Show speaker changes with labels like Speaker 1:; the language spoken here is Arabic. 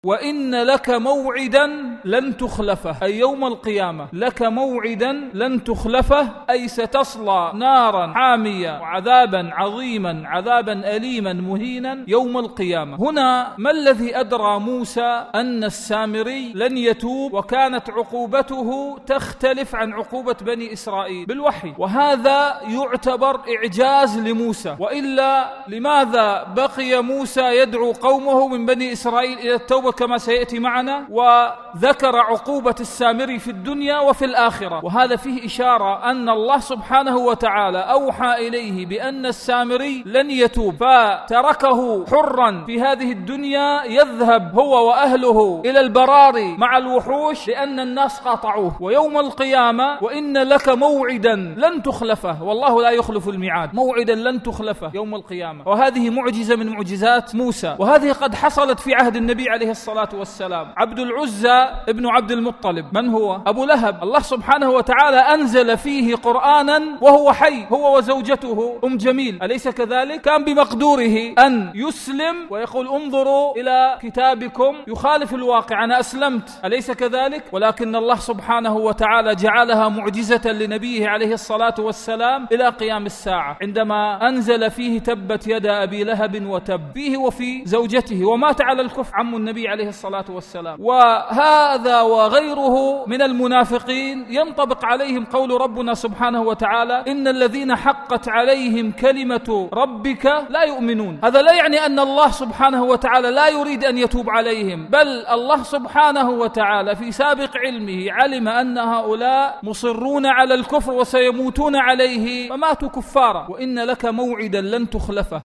Speaker 1: وإن لك موعدا لن تخلفه، أي يوم القيامة لك موعدا لن تخلفه، أي ستصلى نارا حامية وعذابا عظيما، عذابا أليما مهينا يوم القيامة. هنا ما الذي أدرى موسى أن السامري لن يتوب، وكانت عقوبته تختلف عن عقوبة بني إسرائيل بالوحي؟ وهذا يعتبر إعجاز لموسى، وإلا لماذا بقي موسى يدعو قومه من بني إسرائيل إلى التوبة كما سيأتي معنا، وذكر عقوبة السامري في الدنيا وفي الآخرة؟ وهذا فيه إشارة أن الله سبحانه وتعالى أوحى إليه بأن السامري لن يتوب، فتركه حرا في هذه الدنيا يذهب هو وأهله إلى البراري مع الوحوش لأن الناس قاطعوه. ويوم القيامة وإن لك موعدا لن تخلفه، والله لا يخلف الميعاد، موعدا لن تخلفه يوم القيامة. وهذه معجزة من معجزات موسى، وهذه قد حصلت في عهد النبي عليه الصلاة والسلام. عبد العزى ابن عبد المطلب من هو؟ أبو لهب. الله سبحانه وتعالى أنزل فيه قرآنا وهو حي، هو وزوجته جميل، أليس كذلك؟ كان بمقدوره أن يسلم ويقول انظروا إلى كتابكم يخالف الواقع، أنا أسلمت، أليس كذلك؟ ولكن الله سبحانه وتعالى جعلها معجزة لنبيه عليه الصلاة والسلام إلى قيام الساعة، عندما أنزل فيه تبت يدا أبي لهب وتب، فيه وفي زوجته، ومات على الكفر عم النبي عليه الصلاة والسلام. وهذا وغيره من المنافقين ينطبق عليهم قول ربنا سبحانه وتعالى إن الذين حقت عليهم كلمة ربك لا يؤمنون. هذا لا يعني أن الله سبحانه وتعالى لا يريد أن يتوب عليهم، بل الله سبحانه وتعالى في سابق علمه علم أن هؤلاء مصرون على الكفر وسيموتون عليه فماتوا كفارا. وإن لك موعدا لن تخلفه،